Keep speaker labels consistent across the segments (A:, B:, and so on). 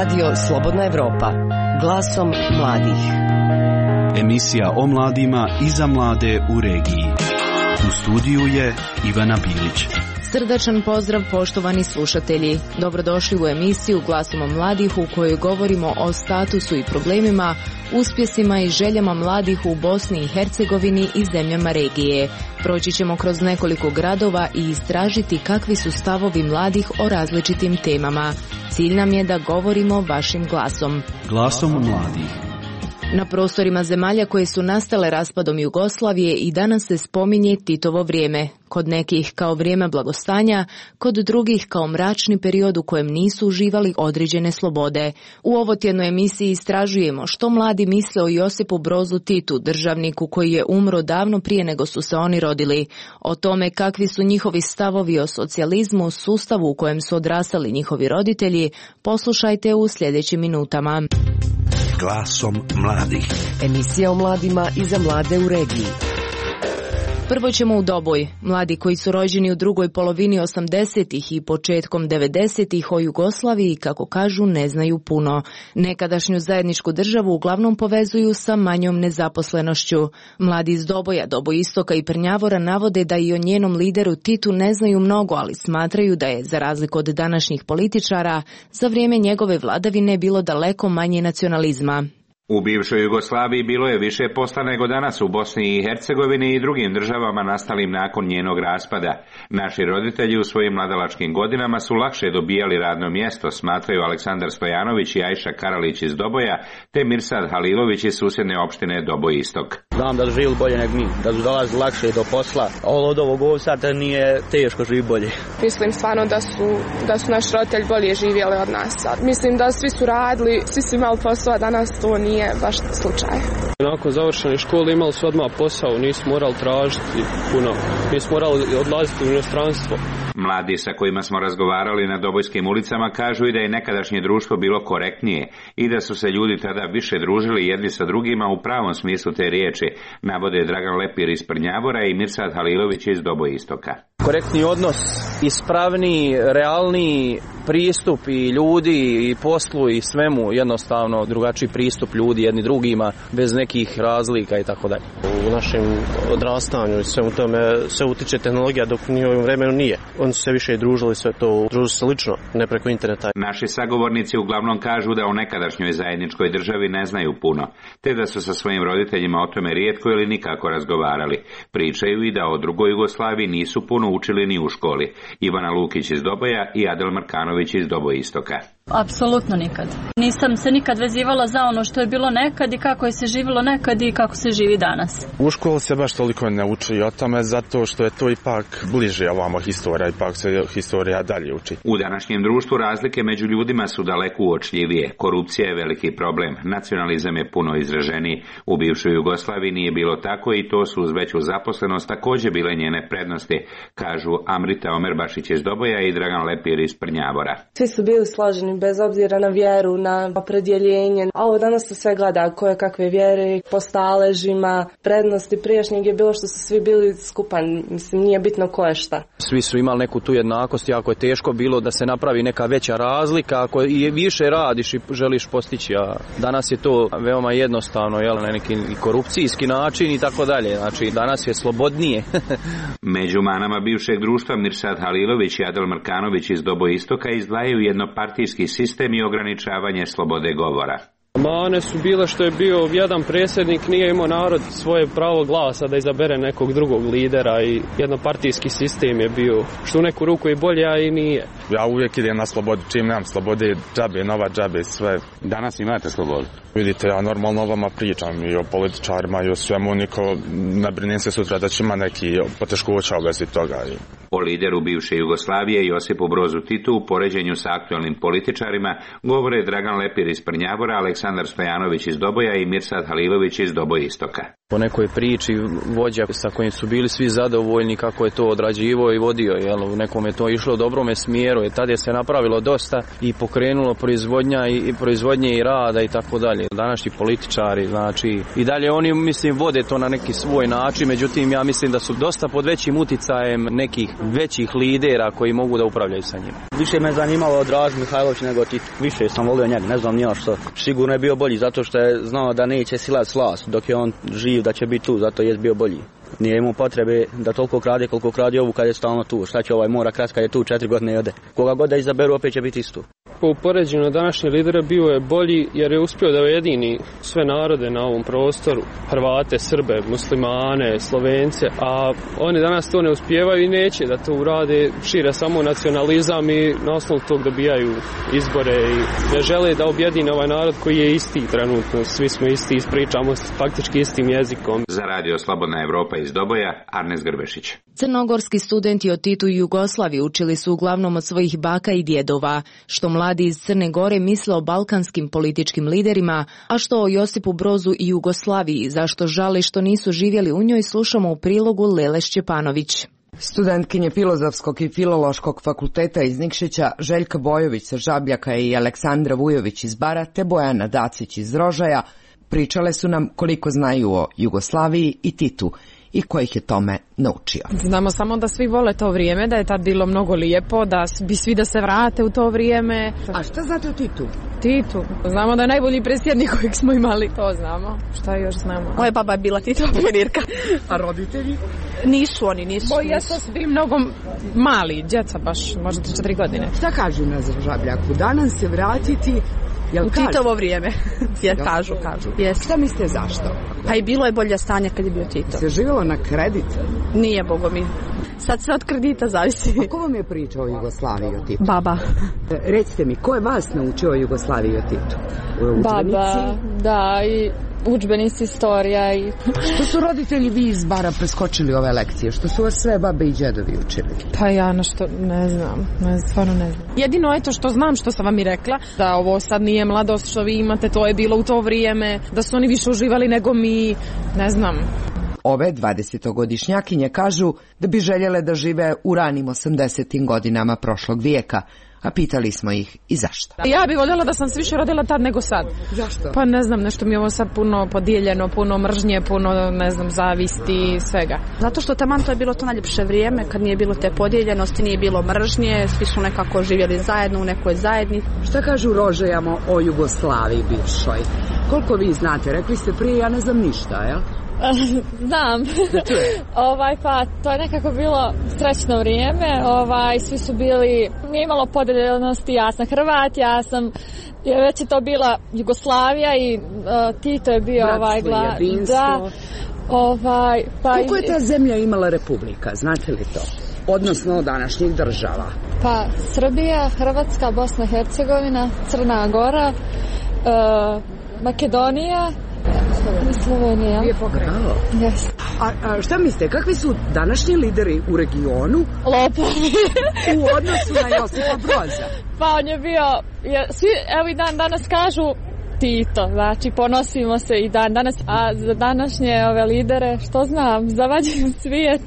A: Radio Slobodna Evropa. Glasom mladih.
B: Emisija o mladima i za mlade u regiji. U studiju je Ivana Bilić.
C: Srdačan pozdrav poštovani slušatelji. Dobrodošli u emisiju Glasom mladih u kojoj govorimo o statusu i problemima, uspjesima i željama mladih u Bosni i Hercegovini i zemljama regije. Proći ćemo kroz nekoliko gradova i istražiti kakvi su stavovi mladih o različitim temama. Cilj nam je da govorimo vašim glasom.
B: Glasom mladih.
C: Na prostorima zemalja koje su nastale raspadom Jugoslavije i danas se spominje Titovo vrijeme. Kod nekih kao vrijeme blagostanja, kod drugih kao mračni period u kojem nisu uživali određene slobode. U ovotjednoj emisiji istražujemo što mladi misle o Josipu Brozu Titu, državniku koji je umro davno prije nego su se oni rodili. O tome kakvi su njihovi stavovi o socijalizmu, sustavu u kojem su odrastali njihovi roditelji, poslušajte u sljedećim minutama.
D: Glasom mladih.
A: Emisija o mladima i za mlade u regiji.
C: Prvo ćemo u Doboj. Mladi koji su rođeni u drugoj polovini 80-ih i početkom 90-ih o Jugoslaviji, kako kažu, ne znaju puno. Nekadašnju zajedničku državu uglavnom povezuju sa manjom nezaposlenošću. Mladi iz Doboja, Doboistoka i Prnjavora navode da i o njenom lideru Titu ne znaju mnogo, ali smatraju da je, za razliku od današnjih političara, za vrijeme njegove vladavine bilo daleko manje nacionalizma.
E: U bivšoj Jugoslaviji bilo je više posla nego danas u Bosni i Hercegovini i drugim državama nastalim nakon njenog raspada. Naši roditelji u svojim mladalačkim godinama su lakše dobijali radno mjesto, smatraju Aleksandar Stojanović i Ajša Karalić iz Doboja, te Mirsad Halilović iz susjedne opštine Doboj-Istok.
F: Znam da su živjeli bolje nego mi, da su dolazili lakše do posla. Od ovog sad nije teško živi bolje.
G: Mislim stvarno da su naši roditelji bolje živjeli od nas. Mislim da svi su radili, svi su imali posao, a danas to nije baš slučaj.
H: Nakon završene škole imali su odmah posao, nisu morali tražiti puno, nisu morali odlaziti u inostranstvo.
E: Mladi sa kojima smo razgovarali na dobojskim ulicama kažu i da je nekadašnje društvo bilo korektnije i da su se ljudi tada više družili jedni sa drugima u pravom smislu te riječi, navode Dragan Lepir iz Prnjavora i Mirsad Halilović iz Dobojistoka.
F: Korektni odnos, ispravni, realni pristup i ljudi i poslu i svemu, jednostavno drugačiji pristup ljudi jedni drugima bez nekih razlika i tako dalje.
I: U našem odrastanju i svemu tome se utiče tehnologija, dok u njihovim vremenu nije. Oni su se više družili, sve to družili se lično, ne preko interneta.
E: Naši sagovornici uglavnom kažu da o nekadašnjoj zajedničkoj državi ne znaju puno, te da su sa svojim roditeljima o tome rijetko ili nikako razgovarali. Pričaju i da o drugoj Jugoslaviji nisu puno učili ni u školi. Ivana Lukić iz Doboja i Adel Markanović iz Dobojistoka.
J: Apsolutno nikad. Nisam se nikad vezivala za ono što je bilo nekad i kako je se živjelo nekad i kako se živi danas.
K: U školi se baš toliko ne uči o tome zato što je to ipak bliže ovamo historija, ipak se historija dalje uči.
E: U današnjem društvu razlike među ljudima su daleko uočljivije. Korupcija je veliki problem, nacionalizam je puno izraženiji. U bivšoj Jugoslaviji nije bilo tako i to su uz veću zaposlenost također bile njene prednosti, kažu Amrita Omerbašić iz Doboja i Dragan Lepir iz Prnjavora.
L: Svi su bili složeni bez obzira na vjeru, na opredjeljenje. A ovo danas se sve gleda koje kakve vjere, po staležima. Prednosti prijašnjeg je bilo što su svi bili skupan. Mislim, nije bitno ko je šta.
F: Svi su imali neku tu jednakost, jako je teško bilo da se napravi neka veća razlika. Ako i više radiš i želiš postići, a danas je to veoma jednostavno, na neki korupcijski način i tako dalje. Znači, danas je slobodnije.
E: Među manama bivšeg društva Mirsad Halilović i Adel Markanović iz Dobojistoka izdvajaju jednopartijski sistem i ograničavanje slobode govora.
H: Mane su bile što je bio jedan predsjednik, nije imao narod svoje pravo glasa da izabere nekog drugog lidera i jednopartijski sistem je bio, što u neku ruku i bolje, a i nije.
K: Ja uvijek idem na slobodu, čim nemam slobode, džabe, nova džabe, sve.
E: Danas imate slobodu?
K: Vidite, ja normalno vama pričam i o političarima i o svemu, niko ne brinem se sutra da će ima neki poteškoća u vezi toga.
E: O lideru bivše Jugoslavije Josipu Brozu Titu u poređenju sa aktualnim političarima govore Dragan Lepir iz Prnjavora, Aleksandar Stojanović iz Doboja i Mirsad Halilović iz Dobojistoka.
F: Po nekoj priči vođa sa kojim su bili svi zadovoljni kako je to odrađivo i vodio, jel, u nekom je to išlo u dobrome smjeru, tad je se napravilo dosta i pokrenulo proizvodnje i rada i tako dalje. Današnji političari, znači, i dalje oni, mislim, vode to na neki svoj način, međutim, ja mislim da su dosta pod većim uticajem nekih većih lidera koji mogu da upravljaju sa njima.
M: Više me zanimalo Draž Mihajlović nego Tito. Više sam volio njega, ne znam nija što. Sigurno je bio bolji zato što je znao da neće silati vlast dok je on živ, da će biti tu, zato je bio bolji. Nije imao potrebe da toliko krade koliko krade ovu kad je stalno tu. Šta će ovaj mora krat kad je tu 4 godine i ode. Koga god da izaberu opet će biti isto.
H: Po poređenju današnje lidere bio je bolji jer je uspio da ujedini sve narode na ovom prostoru. Hrvate, Srbe, muslimane, Slovence, a oni danas to ne uspijevaju i neće da to urade, šire samo nacionalizam i na osnovu tog dobijaju izbore i ne žele da objedine ovaj narod koji je isti trenutno. Svi smo isti, ispričamo faktički istim jezikom.
E: Za Radio Slobodna Evropa iz Doboja, Arnes Grbešić.
C: Crnogorski studenti o Titu i Jugoslaviji učili su uglavnom od svojih baka i djedova, što mladi iz Crne Gore misle o balkanskim političkim liderima, a što o Josipu Brozu i Jugoslaviji, zašto žali što nisu živjeli u njoj, slušamo u prilogu Lele Šćepanović.
N: Studentkinje Filozofskog i Filološkog fakulteta iz Nikšića, Željka Bojović sa Žabljaka i Aleksandra Vujović iz Bara te Bojana Dacić iz Rožaja pričale su nam koliko znaju o Jugoslaviji i Titu i ko ih je tome naučio.
O: Znamo samo da svi vole to vrijeme, da je tad bilo mnogo lijepo, da bi svi da se vrate u to vrijeme.
N: A šta znate o Titu?
O: Titu. Znamo da je najbolji predsjednik kojeg smo imali, to znamo. Šta još znamo?
P: Moja baba je bila Titova pionirka.
N: A roditelji?
P: Nisu oni, nisu.
O: Jesu bili mnogo mali, djeca baš, možda 3-4 godine.
N: Šta kažu na Žabljaku? Da nam se vratiti
P: u Titovo vrijeme. Kažu.
N: Yes. Šta mislite zašto?
P: Pa i bilo je bolje stanje kad je bio Tito.
N: Se živjelo na kredit?
P: Nije, bogo mi. Sad sve od kredita zavisi.
N: A ko vam je pričao o Jugoslaviji o Titu?
P: Baba.
N: Recite mi, ko je vas naučio o Jugoslaviji o Titu?
J: Baba, da, i udžbenici, istorija i...
N: Što su roditelji vi iz Bara preskočili ove lekcije? Što su vas sve babe i džedovi učili?
O: Pa ja nešto ne znam, stvarno ne znam. Jedino je to što znam, što sam vam i rekla, da ovo sad nije mladost što vi imate, to je bilo u to vrijeme, da su oni više uživali nego mi, ne znam.
N: Ove 20-godišnjakinje kažu da bi željele da žive u ranim 80. godinama prošlog vijeka, a pitali smo ih i zašto.
O: Ja bih voljela da sam se više rodila tad nego sad.
N: Zašto?
O: Pa ne znam, nešto mi je ovo sad puno podijeljeno, puno mržnje, puno, ne znam, zavisti, svega.
P: Zato što taman to je bilo to najljepše vrijeme, kad nije bilo te podijeljenosti, nije bilo mržnje, svi su nekako živjeli zajedno u nekoj zajednici.
N: Šta kažu Rožajamo o Jugoslaviji bivšoj? Koliko vi znate? Rekli ste prije, ja ne znam ništa, jel?
J: Znam. Pa to je nekako bilo srećno vrijeme. Svi su bili, nije imalo podeljenosti, ja sam Hrvat, već je to bila Jugoslavija i Tito je bio
N: jedinstvo. Koliko je ta zemlja imala republika, znate li to? Odnosno današnjih država?
J: Pa Srbija, Hrvatska, Bosna i Hercegovina, Crna Gora, Makedonija, Slovenija.
N: Lijepo gravo.
J: Yes.
N: A šta mislite, kakvi su današnji lideri u regionu?
J: Lopovi.
N: U odnosu na Josipa Broza?
J: Pa on je bio, svi evo i dan danas kažu Tito, znači ponosimo se i dan danas, a za današnje ove lidere, što znam, zavađujem svijet.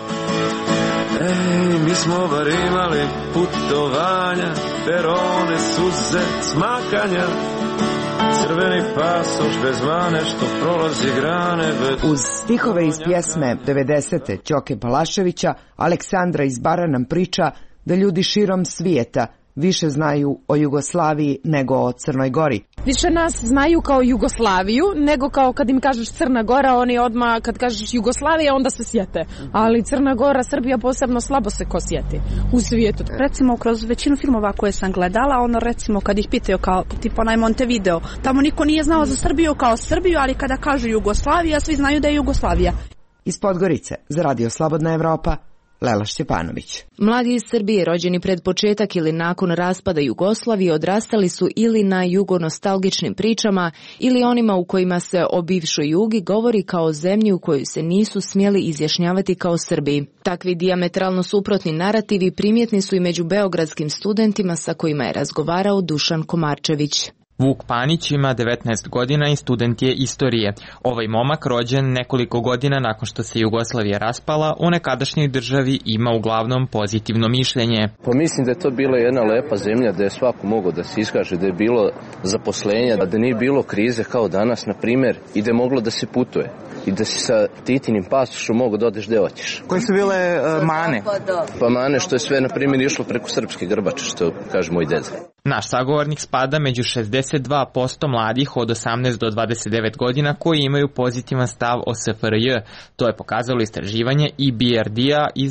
Q: Ej, mi smo bar imali putovanja, perone, suze, smakanja, crveni pasoš bez mane što prolazi grane bez...
N: Uz stihove iz pjesme 90. Ćoke Balaševića, Aleksandra iz Bara nam priča da ljudi širom svijeta više znaju o Jugoslaviji nego o Crnoj Gori.
O: Više nas znaju kao Jugoslaviju nego kao kad im kažeš Crna Gora, oni odmah kad kažeš Jugoslavija onda se sjete. Ali Crna Gora, Srbija posebno slabo se ko sjeti u svijetu.
P: Recimo kroz većinu filmova koje sam gledala, recimo kad ih pitaju kao tipa onaj Montevideo, tamo niko nije znao za Srbiju kao Srbiju, ali kada kažu Jugoslavija, svi znaju da je Jugoslavija.
N: Iz Podgorice, za Radio Slobodna Evropa, Lela Šćepanović.
C: Mladi iz Srbije rođeni pred početak ili nakon raspada Jugoslavije odrastali su ili na jugonostalgičnim pričama ili onima u kojima se o bivšoj Jugi govori kao zemlji u kojoj se nisu smjeli izjašnjavati kao Srbi. Takvi dijametralno suprotni narativi primjetni su i među beogradskim studentima sa kojima je razgovarao Dušan Komarčević.
R: Vuk Panić ima 19 godina i student je istorije. Ovaj momak, rođen nekoliko godina nakon što se Jugoslavija raspala, u nekadašnjoj državi ima uglavnom pozitivno mišljenje.
S: Pa mislim da je to bila jedna lepa zemlja da je svako mogao da se iskaže, da je bilo zaposlenja, da nije bilo krize kao danas, na primjer, i da je moglo da se putuje. I da si sa Titinim pasošom mogu da odeš gde hoćeš.
T: Koje su bile mane?
S: Pa mane što je sve, na primjer, išlo preko srpske grbače, što kaže moj deda.
R: Naš sagovornik spada među 62% mladih od 18 do 29 godina koji imaju pozitivan stav o SFRJ. To je pokazalo istraživanje EBRD-a iz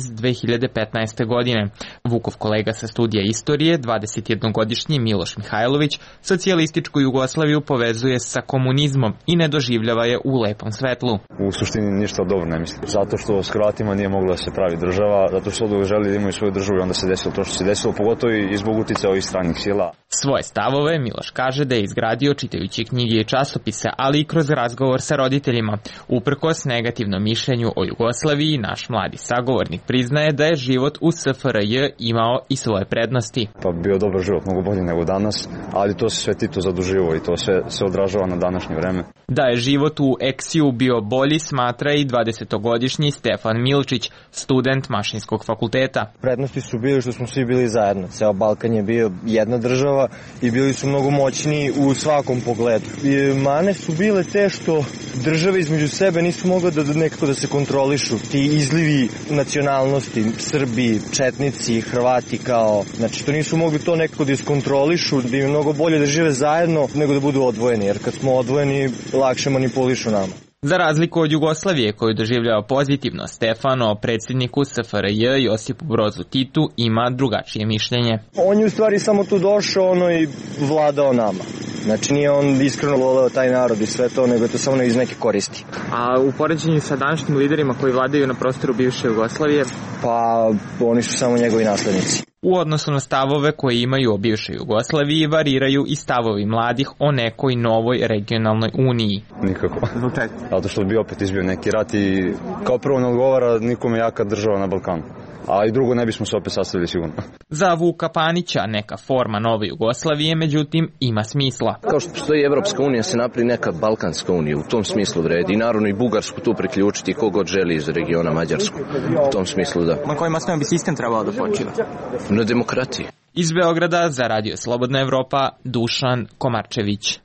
R: 2015. godine. Vukov kolega sa studija istorije, 21-godišnji Miloš Mihajlović, socijalističku Jugoslaviju povezuje sa komunizmom i ne doživljava je u lepom svetlu.
U: U suštini ništa dobro ne mislim. Zato što s Hrvatima nije mogla da se pravi država, zato što ovdje želi da imaju svoju državu i onda se desilo to što se desilo, pogotovo i zbog uticaja ovih stranih sila.
R: Svoje stavove Miloš kaže da je izgradio čitajući knjige i časopise, ali i kroz razgovor sa roditeljima. Uprkos negativnom mišljenju o Jugoslaviji, naš mladi sagovornik priznaje da je život u SFRJ imao i svoje prednosti.
U: Pa bio dobar život, mnogo bolji nego danas, ali to se sve Tito zaduživo i to sve se odražava na današnje vreme.
R: Da je život u Eksiju bio bolji, smatra i 20-godišnji Stefan Milčić, student Mašinskog fakulteta.
V: Prednosti su bili što smo svi bili zajedno. Ceo Balkan je bio jedna država i bili su mnogo moćniji u svakom pogledu. I mane su bile te što države između sebe nisu mogle nekako da se kontrolišu. Ti izlivi nacionalnosti, Srbi, Četnici, Hrvati kao, znači to nisu mogli to nekako da iskontrolišu, da im mnogo bolje da žive zajedno nego da budu odvojeni, jer kad smo odvojeni lakše manipulišu nama.
R: Za razliku od Jugoslavije koju doživljava pozitivno, Stefan o predsjedniku SFRJ Josipu Brozu Titu ima drugačije mišljenje.
V: On je u stvari samo tu došao i vladao nama. Znači nije on iskreno voleo taj narod i sve to, nego je to samo iz neke koristi.
R: A u poređenju sa današnjim liderima koji vladaju na prostoru bivše Jugoslavije?
V: Pa oni su samo njegovi naslednici.
R: U odnosu na stavove koje imaju o bivšoj Jugoslaviji variraju i stavovi mladih o nekoj novoj regionalnoj uniji.
U: Nikako. Zato što bi opet izbio neki rat i kao prvo ne odgovara nikome jaka država na Balkanu. A i drugo ne bismo se opet sastavili sigurno.
R: Za Vuka Panića neka forma nove Jugoslavije, međutim, ima smisla.
S: Kao što postoji Evropska unija, se napravi neka Balkanska unija, u tom smislu vredi. I naravno i Bugarsku tu priključiti kogod želi iz regiona Mađarsku. U tom smislu da.
T: Na kojim osnovama bi sistem trebao da počiva?
S: Na demokratiji.
R: Iz Beograda za Radio Slobodna Evropa, Dušan Komarčević.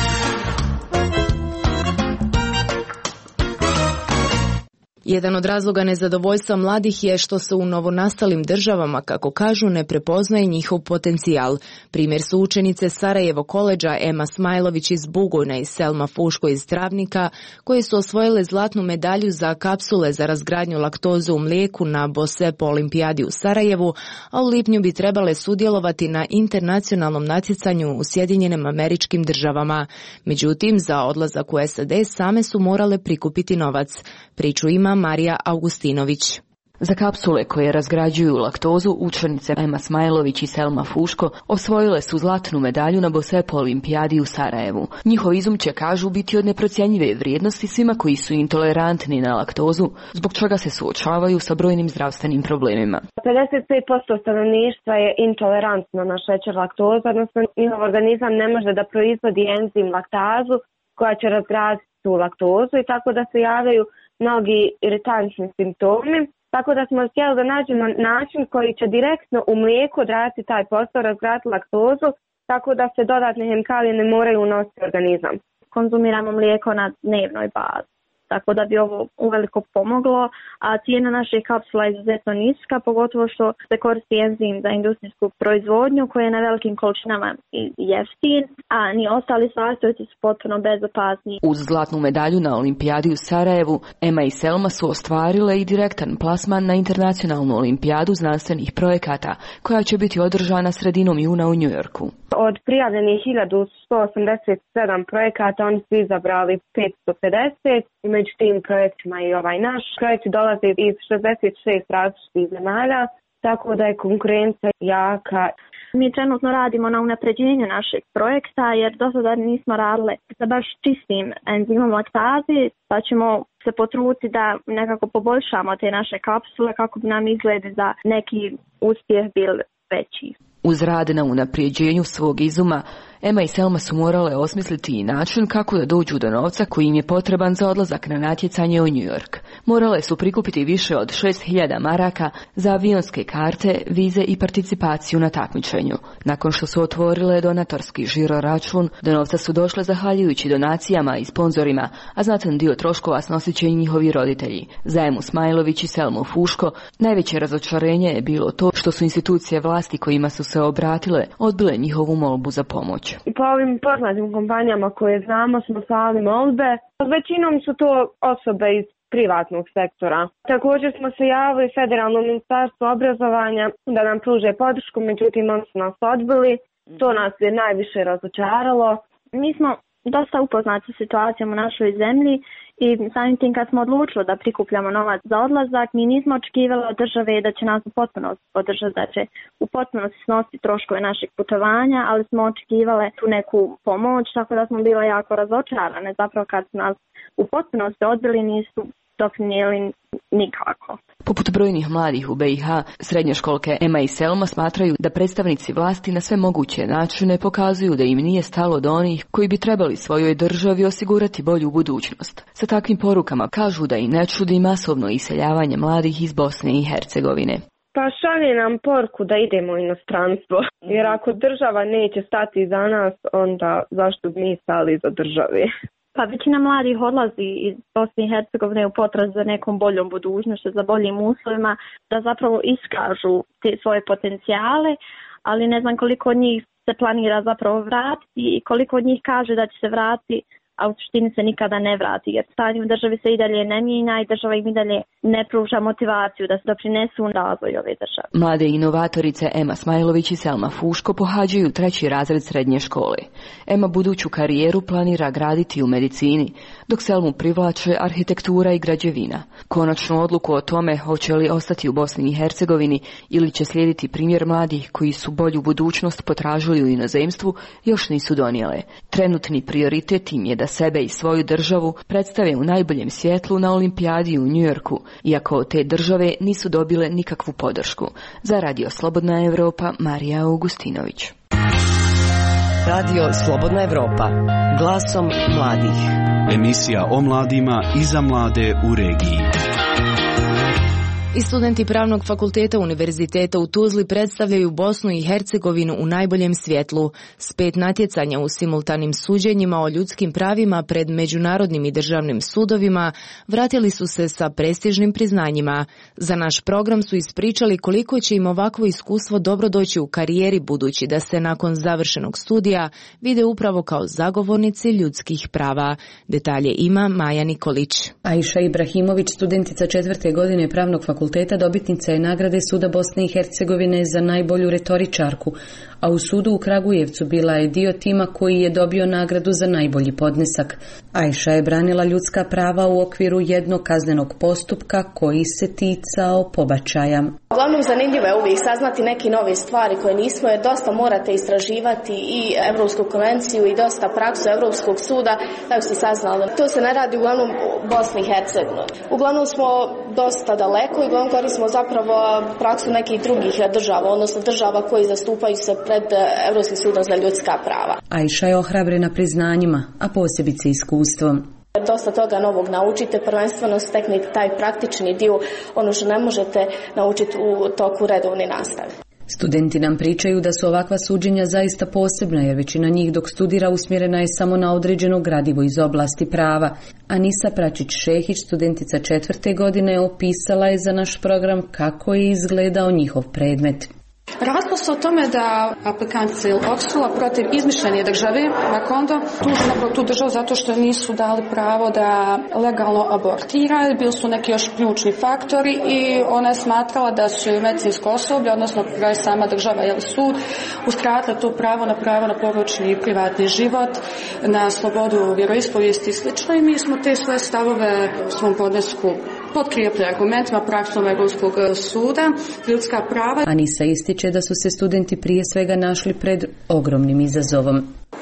C: Jedan od razloga nezadovoljstva mladih je što se u novonastalim državama, kako kažu, ne prepoznaje njihov potencijal. Primjer su učenice Sarajevo koledža Ema Smajlović iz Bugojna i Selma Fuško iz Travnika, koje su osvojile zlatnu medalju za kapsule za razgradnju laktoze u mlijeku na BOSEP olimpijadi u Sarajevu, a u lipnju bi trebale sudjelovati na internacionalnom natjecanju u Sjedinjenim Američkim Državama. Međutim, za odlazak u SAD same su morale prikupiti novac. Priču ima Marija Augustinović.
W: Za kapsule koje razgrađuju laktozu, učenice Ema Smajlović i Selma Fuško osvojile su zlatnu medalju na BOSEP olimpijadi u Sarajevu. Njihov izum će, kažu, biti od neprocjenjive vrijednosti svima koji su intolerantni na laktozu, zbog čega se suočavaju sa brojnim zdravstvenim problemima.
X: 55% stanovništva je intolerantno na šećer laktoza, odnosno njihov organizam ne može da proizvodi enzim laktazu koja će razgraditi tu laktozu i tako da se javljaju mnogi iritantni simptomi, tako da smo htjeli da nađemo način koji će direktno u mlijeku odraditi taj posao, razgraditi laktozu, tako da se dodatne hemikalije ne moraju unositi u organizam.
Y: Konzumiramo mlijeko na dnevnoj bazi, tako da bi ovo uveliko pomoglo, a cijena naših kapsula je izuzetno niska, pogotovo što se koristi enzim za industrijsku proizvodnju koji je na velikim količinama jeftin, a ni ostali sastojci su potpuno bezopasni.
W: Uz zlatnu medalju na olimpijadi u Sarajevu, Ema i Selma su ostvarile i direktan plasman na internacionalnu olimpijadu znanstvenih projekata, koja će biti održana sredinom juna u Njujorku.
X: Od prijavljenih 1187 projekata oni su izabrali 550 i među tim projektima i ovaj naš. Projekti dolaze iz 66 različitih zemalja, tako da je konkurencija jaka.
Y: Mi trenutno radimo na unapređenju našeg projekta jer do sada nismo radile sa baš čistim enzimom laktaze, pa ćemo se potruditi da nekako poboljšamo te naše kapsule kako bi nam izgledi za neki uspjeh bil veći.
W: Uz rad na unaprijeđenju svog izuma, Emma i Selma su morale osmisliti i način kako da dođu do novca koji im je potreban za odlazak na natjecanje u New York. Morale su prikupiti više od 6.000 maraka za avionske karte, vize i participaciju na takmičenju. Nakon što su otvorile donatorski žiro račun, do novca su došle zahvaljujući donacijama i sponzorima, a znatan dio troškova snosit će i njihovi roditelji. Za Emu Smajlović i Selmu Fuško najveće razočarenje je bilo to što su institucije vlasti kojima su se obratile odbile njihovu molbu za pomoć.
X: Po ovim poznatim kompanijama koje znamo smo slali molbe. Većinom su to osobe iz privatnog sektora. Također smo se javili Federalnom ministarstvu obrazovanja da nam pruže podršku, međutim oni su nas odbili. To nas je najviše razočaralo.
Y: Mi smo dosta upoznati sa situacijom u našoj zemlji i samim tim kad smo odlučili da prikupljamo novac za odlazak, mi nismo očekivali od države da će nas u potpunosti podržati, da će u potpunosti snositi troškove naših putovanja, ali smo očekivali tu neku pomoć, tako da smo bile jako razočarane. Zapravo kad su nas u potpunosti odbili, nisu doprinijeli nikako.
W: Poput brojnih mladih u BiH, srednjoškolke Emma i Selma smatraju da predstavnici vlasti na sve moguće načine pokazuju da im nije stalo do onih koji bi trebali svojoj državi osigurati bolju budućnost. Sa takvim porukama kažu da i ne čudi masovno iseljavanje mladih iz Bosne i Hercegovine.
X: Pa šalje nam poruku da idemo u inostranstvo, jer ako država neće stati za nas, onda zašto bi mi stali za države?
Y: Pa većina mladih odlazi iz Bosne i Hercegovine u potrazi za nekom boljom budućnošću, za boljim uslovima, da zapravo iskažu te svoje potencijale, ali ne znam koliko od njih se planira zapravo vratiti i koliko od njih kaže da će se vratiti, a u suštini se nikada ne vrati, jer stanje u državi se i dalje ne mijenja i država im i dalje ne pruža motivaciju da se doprinesu razvoj ove države.
W: Mlade inovatorice Emma Smajlović i Selma Fuško pohađaju 3. razred srednje škole. Emma buduću karijeru planira graditi u medicini, dok Selmu privlače arhitektura i građevina. Konačnu odluku o tome hoće li ostati u Bosni i Hercegovini ili će slijediti primjer mladih koji su bolju budućnost potražili u inozemstvu još nisu donijele. Trenutni prioritet im je da sebe i svoju državu predstave u najboljem svjetlu na olimpijadi u New Yorku, iako te države nisu dobile nikakvu podršku. Za Radio Slobodna Evropa, Marija Augustinović.
A: Radio Slobodna Evropa, glasom mladih.
B: Emisija o mladima i za mlade u regiji.
C: I studenti Pravnog fakulteta Univerziteta u Tuzli predstavljaju Bosnu i Hercegovinu u najboljem svjetlu. S 5 natjecanja u simultanim suđenjima o ljudskim pravima pred međunarodnim i državnim sudovima vratili su se sa prestižnim priznanjima. Za naš program su ispričali koliko će im ovakvo iskustvo dobro doći u karijeri, budući da se nakon završenog studija vide upravo kao zagovornici ljudskih prava. Detalje ima Maja Nikolić.
D: Aisha Ibrahimović, studentica 4. godine Pravnog fakulteta, dobitnica je nagrade Suda Bosne i Hercegovine za najbolju retoričarku, a u sudu u Kragujevcu bila je dio tima koji je dobio nagradu za najbolji podnesak. Aisha je branila ljudska prava u okviru jednog kaznenog postupka koji se ticao pobačaja.
G: Uglavnom zanimljivo je uvijek saznati neke nove stvari koje nismo, jer dosta morate istraživati i Evropsku konvenciju i dosta praksu Evropskog suda, tako ste saznali. To se ne radi uglavnom u Bosni i Hercegovini. Uglavnom smo dosta daleko i uglavnom koristimo zapravo praksu nekih drugih država, odnosno država koji zastupaju se pred Evropskim sudom za ljudska prava.
D: Aisha je ohrabrena priznanjima, a posebice iskustvom.
G: Dosta toga novog naučite, prvenstveno steknete taj praktični dio, ono što ne možete naučiti u toku redovne nastave.
D: Studenti nam pričaju da su ovakva suđenja zaista posebna, jer većina njih dok studira usmjerena je samo na određeno gradivo iz oblasti prava. Anisa Pračić-Šehić, studentica 4. godine, opisala je za naš program kako je izgledao njihov predmet.
I: Radilo se o tome da aplikant se odsula protiv izmišljene države Makondo tuži napravo tu državu zato što nisu dali pravo da legalno abortira. Bili su neki još ključni faktori i ona je smatrala da su medicinsko osoblje, odnosno sama država ili sud, uskratila to pravo na poročni i privatni život, na slobodu vjeroispovijesti i sl. I mi smo te svoje stavove u svom podnesku potkrijepili argumentima praksom Evropskog suda, ljudska prava.
D: Anisa ističe da su se studenti prije svega našli pred ogromnim izazovom.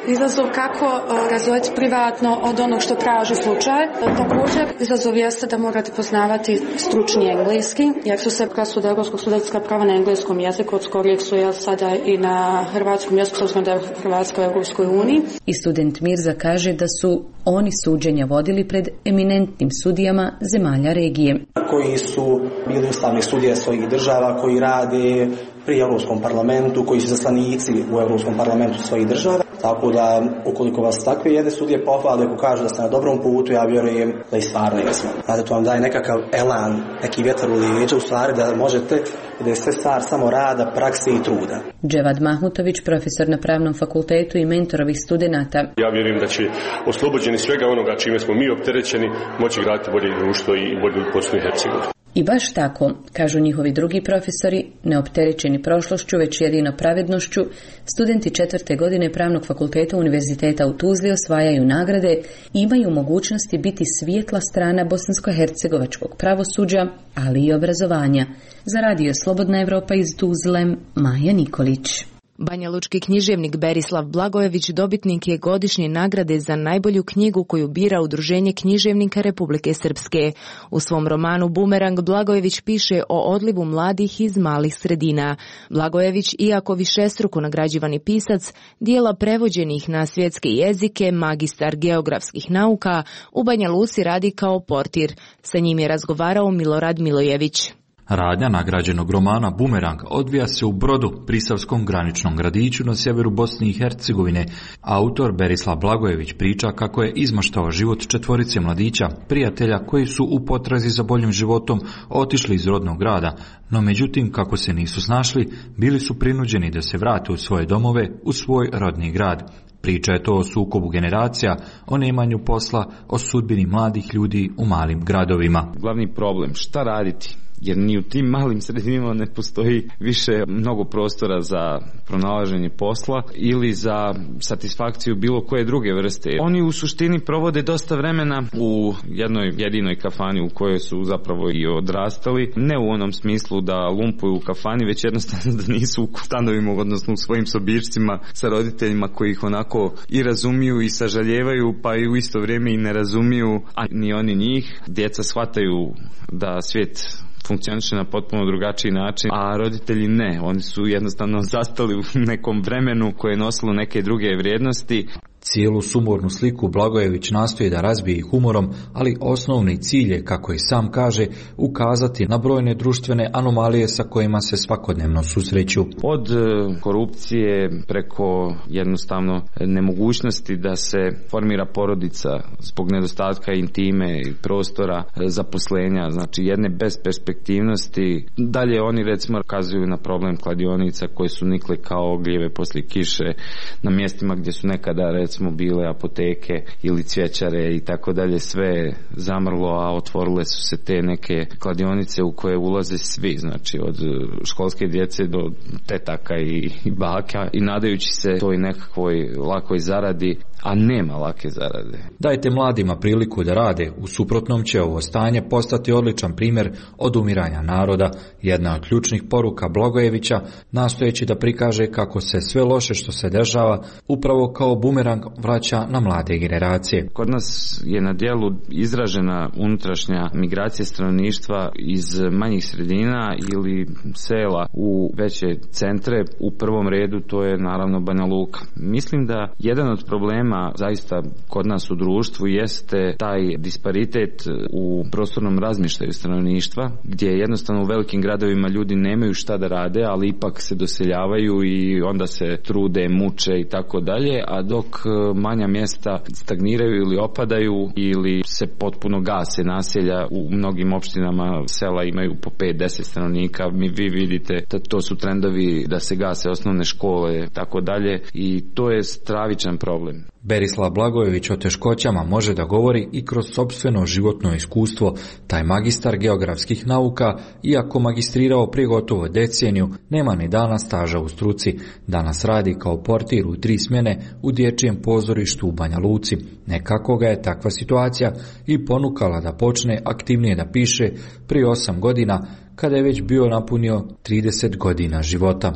I: izazov kako razdvojiti privatno od onog što traži slučaj. Također, izazov jeste da morate poznavati stručni engleski, jer su se presude Europskog studentskog prava na engleskom jeziku, od skorijeg su sada i na hrvatskom jeziku, s obzirom da je Hrvatska u Europskoj uniji.
D: I student Mirza kaže da su oni suđenja vodili pred eminentnim sudijama zemalja regije.
F: Koji su bili ustavni sudije svojih država, koji rade pri Europskom parlamentu, koji su zaslanici u Europskom parlamentu svojih država. Tako da, ukoliko vas takve jedne sudije pohvale, ako kažu da ste na dobrom putu, ja vjerujem da i stvarno jesmo. Znate, to vam daje nekakav elan, neki vjetar u lijeđa, u stvari da možete, da je sve stvar samo rada, prakse i truda.
D: Dževad Mahmutović, profesor na Pravnom fakultetu i mentor ovih studenata.
H: Ja vjerujem da će oslobođeni svega onoga čime smo mi opterećeni moći graditi bolje društvo i bolju Bosnu i Hercegovinu.
D: I baš tako, kažu njihovi drugi profesori, neopterećeni prošlošću, već jedino pravednošću, studenti 4. godine Pravnog fakulteta Univerziteta u Tuzli osvajaju nagrade i imaju mogućnosti biti svijetla strana bosansko-hercegovačkog pravosuđa, ali i obrazovanja. Za Radio Slobodna Evropa iz Tuzle, Maja Nikolić.
C: Banjalučki književnik Berislav Blagojević dobitnik je godišnje nagrade za najbolju knjigu koju bira Udruženje književnika Republike Srpske. U svom romanu Bumerang Blagojević piše o odlivu mladih iz malih sredina. Blagojević, iako višestruko nagrađivani pisac, dijela prevođenih na svjetske jezike, magistar geografskih nauka, u Banja Luci radi kao portir. Sa njim je razgovarao Milorad Milojević.
K: Radnja nagrađenog romana Bumerang odvija se u Brodu, prisavskom graničnom gradiću na sjeveru Bosne i Hercegovine. Autor Berislav Blagojević priča kako je izmaštao život 4 mladića, prijatelja koji su u potrazi za boljim životom otišli iz rodnog grada, no međutim kako se nisu snašli, bili su prinuđeni da se vrate u svoje domove, u svoj rodni grad. Priča je to o sukobu generacija, o nemanju posla, o sudbini mladih ljudi u malim gradovima.
L: Glavni problem, šta raditi? Jer ni u tim malim sredinama ne postoji više mnogo prostora za pronalaženje posla ili za satisfakciju bilo koje druge vrste. Oni u suštini provode dosta vremena u jednoj jedinoj kafani u kojoj su zapravo i odrastali. Ne u onom smislu da lumpuju u kafani, već jednostavno da nisu u stanovima, odnosno u svojim sobičcima sa roditeljima koji ih onako i razumiju i sažaljevaju, pa i u isto vrijeme i ne razumiju, a ni oni njih. Djeca shvataju da svijet funkcioniše na potpuno drugačiji način, a roditelji ne. Oni su jednostavno zastali u nekom vremenu koje je nosilo neke druge vrijednosti.
K: Cijelu sumornu sliku Blagojević nastoji da razbije humorom, ali osnovni cilj je, kako i sam kaže, ukazati na brojne društvene anomalije sa kojima se svakodnevno susreću.
L: Od korupcije preko jednostavno nemogućnosti da se formira porodica zbog nedostatka intime i prostora, zaposlenja, znači jedne besperspektivnosti. Dalje oni recimo kazuju na problem kladionica koje su nikle kao ogljeve poslije kiše na mjestima gdje su nekada recimo bile apoteke ili cvjećare i tako dalje, sve zamrlo, a otvorile su se te neke kladionice u koje ulaze svi, znači od školske djece do tetaka i baka, i nadajući se toj nekakvoj lakoj zaradi, a nema lake zarade.
K: Dajte mladima priliku da rade, u suprotnom će ovo stanje postati odličan primjer odumiranja naroda, jedna od ključnih poruka Blagojevića, nastojeći da prikaže kako se sve loše što se dešava upravo kao bumerang vraća na mlade generacije.
L: Kod nas je na djelu izražena unutrašnja migracija stanovništva iz manjih sredina ili sela u veće centre. U prvom redu to je naravno Banja Luka. Mislim da jedan od problema zaista kod nas u društvu jeste taj disparitet u prostornom razmještaju stanovništva, gdje jednostavno u velikim gradovima ljudi nemaju šta da rade, ali ipak se doseljavaju i onda se trude, muče i tako dalje, a dok manja mjesta stagniraju ili opadaju ili se potpuno gase naselja. U mnogim opštinama sela imaju po 5-10 stanovnika. Vi vidite da to su trendovi da se gase osnovne škole, tako dalje, i to je stravičan problem.
K: Berislav Blagojević o teškoćama može da govori i kroz sopstveno životno iskustvo. Taj magistar geografskih nauka, iako magistrirao prije gotovo deceniju, nema ni dana staža u struci. Danas radi kao portir u 3 smjene u dječjem pozorištu u Banja Luci. Nekako ga je takva situacija i ponukala da počne aktivnije da piše prije 8 godina, kada je već bio napunio 30 godina života.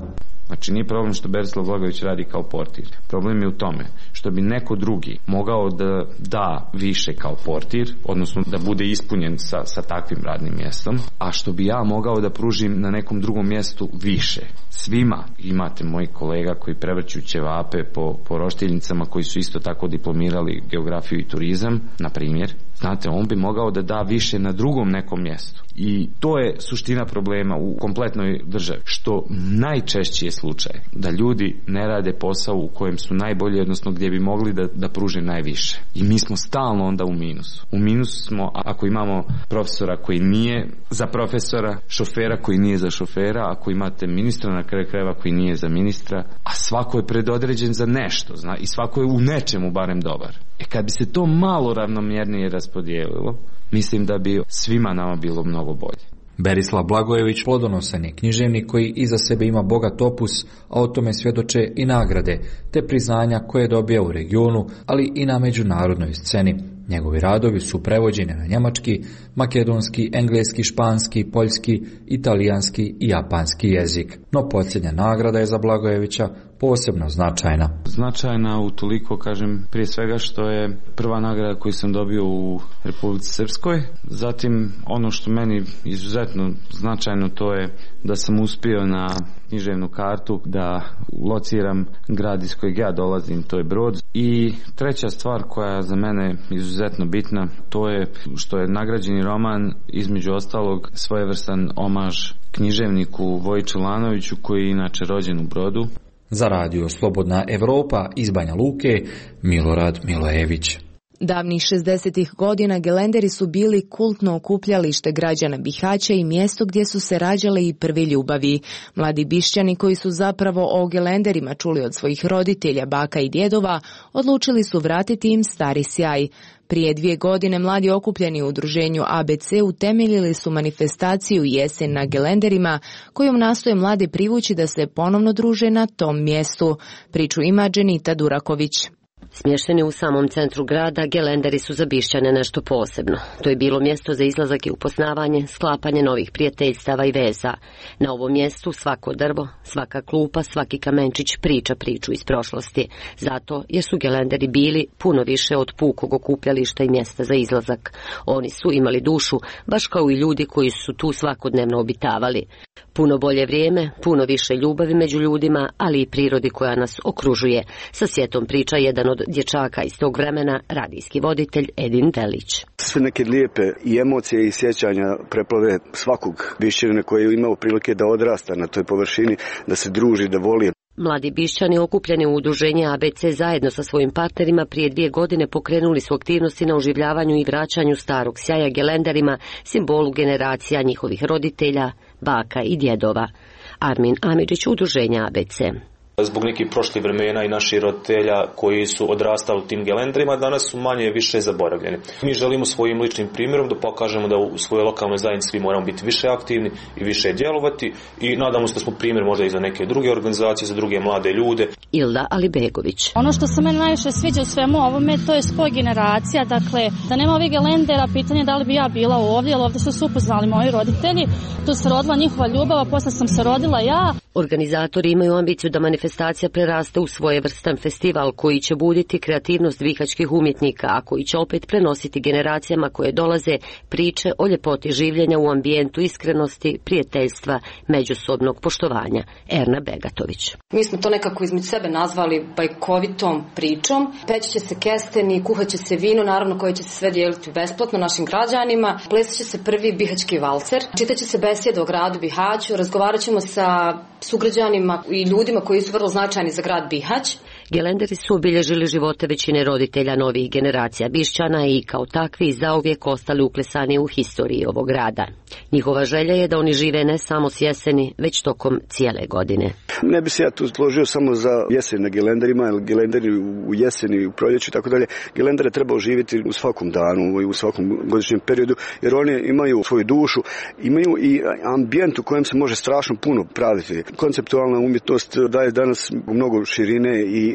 L: Znači nije problem što Berislav Blagojević radi kao portir. Problem je u tome što bi neko drugi mogao da da više kao portir, odnosno da bude ispunjen sa takvim radnim mjestom, a što bi ja mogao da pružim na nekom drugom mjestu više. Svima imate mojih kolega koji prevrću ćevape po roštiljnicama, koji su isto tako diplomirali geografiju i turizam, na primjer. Znate, on bi mogao da da više na drugom nekom mjestu. I to je suština problema u kompletnoj državi, što najčešći je slučaj da ljudi ne rade posao u kojem su najbolji, odnosno gdje bi mogli da pruže najviše. I mi smo stalno onda u minusu. U minusu smo ako imamo profesora koji nije za profesora, šofera koji nije za šofera, ako imate ministra na kraju krajeva koji nije za ministra, a svako je predodređen za nešto, i svako je u nečemu barem dobar. Kad bi se to malo ravnomjernije raspodijelilo, mislim da bi svima nama bilo mnogo bolje.
K: Berislav Blagojević plodonosan je književnik koji iza sebe ima bogat opus, a o tome svjedoče i nagrade, te priznanja koje je dobio u regionu, ali i na međunarodnoj sceni. Njegovi radovi su prevođeni na njemački, makedonski, engleski, španski, poljski, italijanski i japanski jezik. No posljednja nagrada je za Blagojevića posebno značajna.
L: Značajna utoliko, kažem, prije svega što je prva nagrada koju sam dobio u Republici Srpskoj. Zatim ono što meni izuzetno značajno, to je da sam uspio na književnu kartu da lociram grad iz kojeg ja dolazim, to je Brod. I treća stvar koja je za mene izuzetno bitna, to je što je nagrađeni roman, između ostalog, svojevrstan omaž književniku Voji Čulanoviću, koji je inače rođen u Brodu.
K: Za radio Slobodna Evropa iz Banja Luke, Milorad Milojević.
C: Davnih 60. godina gelenderi su bili kultno okupljalište građana Bihaća i mjesto gdje su se rađale i prve ljubavi. Mladi Bišćani koji su zapravo o gelenderima čuli od svojih roditelja, baka i djedova, odlučili su vratiti im stari sjaj. Prije 2 godine mladi okupljeni u udruženju ABC utemeljili su manifestaciju Jesen na gelenderima, kojom nastoje mlade privući da se ponovno druže na tom mjestu. Priču ima Dženita Duraković.
E: Smješteni u samom centru grada, gelenderi su za Bišćane nešto posebno. To je bilo mjesto za izlazak i upoznavanje, sklapanje novih prijateljstava i veza. Na ovom mjestu svako drvo, svaka klupa, svaki kamenčić priča priču iz prošlosti. Zato jer su gelenderi bili puno više od pukog okupljališta i mjesta za izlazak. Oni su imali dušu, baš kao i ljudi koji su tu svakodnevno obitavali. Puno bolje vrijeme, puno više ljubavi među ljudima, ali i prirodi koja nas okružuje. Sa sjetom priča jedan od dječaka iz tog vremena, radijski voditelj Edin Delić.
J: Sve neke lijepe i emocije i sjećanja preplave svakog Bišćanina koji je imao prilike da odrasta na toj površini, da se druži, da voli.
E: Mladi Bišćani okupljeni u udruženje ABC zajedno sa svojim partnerima prije 2 godine pokrenuli su aktivnosti na oživljavanju i vraćanju starog sjaja gelenderima, simbolu generacija njihovih roditelja, baka i djedova. Armin Amidžić, udruženja ABC.
M: Zbog nekih prošlih vremena i naših roditelja koji su odrastali u tim gelenderima, danas su manje više zaboravljeni. Mi želimo svojim ličnim primjerom da pokažemo da u svojoj lokalnoj zajednici svi moramo biti više aktivni i više djelovati i nadamo se da smo primjer možda i za neke druge organizacije, za druge mlade ljude.
E: Ilda Alibegović.
O: Ono što se meni najviše sviđa u svemu ovome, to je spoj generacija, dakle da nema ovih gelendera, pitanje da li bi ja bila ovdje, jer ovdje su se upoznali moji roditelji, tu se rodila njihova ljubav, a posle sam se rodila ja.
E: Organizatori imaju ambiciju da manifestacija preraste u svojevrstan festival koji će buditi kreativnost bihaćkih umjetnika, a koji će opet prenositi generacijama koje dolaze priče o ljepoti življenja u ambijentu iskrenosti, prijateljstva, međusobnog poštovanja. Erna Begatović.
Q: Mi smo to nekako između sebe nazvali bajkovitom pričom. Peći će se kesteni, kuhat će se vino, naravno koje će se sve dijeliti besplatno našim građanima. Plesat će se prvi bihaćki valcer. Čitat će se besjede o gradu Bihaću, razgovarat ćemo sa sugrađanima i ljudima koji su vrlo značajni za grad Bihać.
E: Gelenderi su obilježili živote većine roditelja novih generacija Bišćana i kao takvi zauvijek ostali uklesani u historiji ovog grada. Njihova želja je da oni žive ne samo s jeseni, već tokom cijele godine.
J: Ne bi se ja tu složio samo za jesen na gelenderima, jer gelenderi u jeseni, u proljeću i tako dalje. Gelendere treba oživjeti u svakom danu i u svakom godišnjem periodu, jer oni imaju svoju dušu, imaju i ambijent u kojem se može strašno puno praviti. Konceptualna umjetnost daje danas mnogo širine i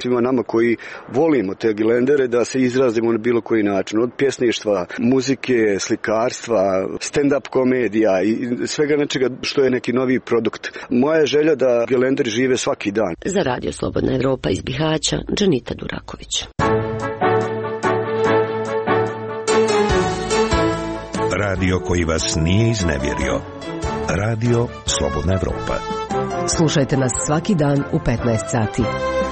J: svima nama koji volimo te Gilendere da se izrazimo na bilo koji način. Od pjesništva, muzike, slikarstva, stand-up komedija i svega nečega što je neki novi produkt. Moja je želja da Gilenderi žive svaki dan.
E: Za Radio Slobodna Evropa iz Bihaća, Džanita Duraković.
N: Radio koji vas nije iznevjerio. Radio Slobodna Evropa.
A: Slušajte nas svaki dan u 15 sati.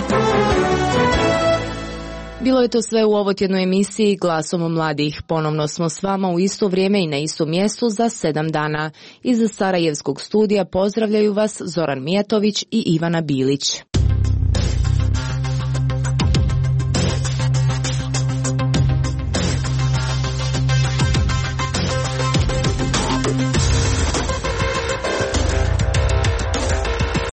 C: Bilo je to sve u ovotjednoj emisiji Glasom mladih. Ponovno smo s vama u isto vrijeme i na istom mjestu za 7 dana. Iz Sarajevskog studija pozdravljaju vas Zoran Mijatović i Ivana Bilić.